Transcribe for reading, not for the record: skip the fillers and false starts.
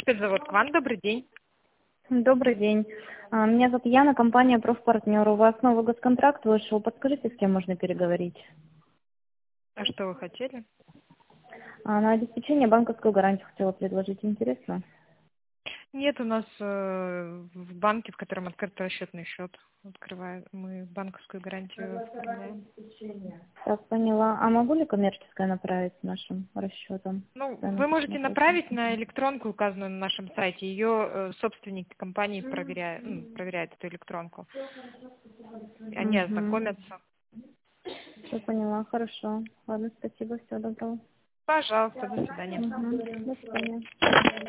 Спецзавод «Квант», добрый день. Добрый день. Меня зовут Яна, компания «Профпартнер». У вас новый госконтракт вышел. Подскажите, с кем можно переговорить? А что вы хотели? На обеспечение банковскую гарантию хотела предложить. Интересно? Нет, у нас в банке, в котором открыт расчетный счет, открываем, мы банковскую гарантию оформляем. Так, поняла. А могу ли коммерческое направить с нашим расчетом? Ну, Цену вы можете посмотреть. направить на электронку, указанную на нашем сайте. Ее собственник компании проверяет эту электронку. Они Угу. ознакомятся. Все поняла. Хорошо. Ладно, спасибо. Всего доброго. Пожалуйста, до свидания. Угу. До свидания.